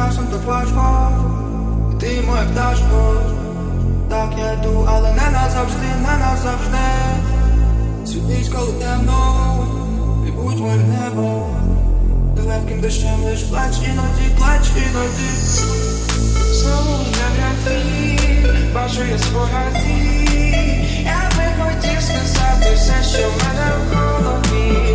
часом так важко, ти моя пташко. Так я йду, але не назавжди, не назавжди. Світись, коли темно, і будь моїм небом. Ти легким дощем лиш плач іноді, плач іноді. Знову на графі, бачу я спогади. Я би хотів сказати все, що в мене в голові.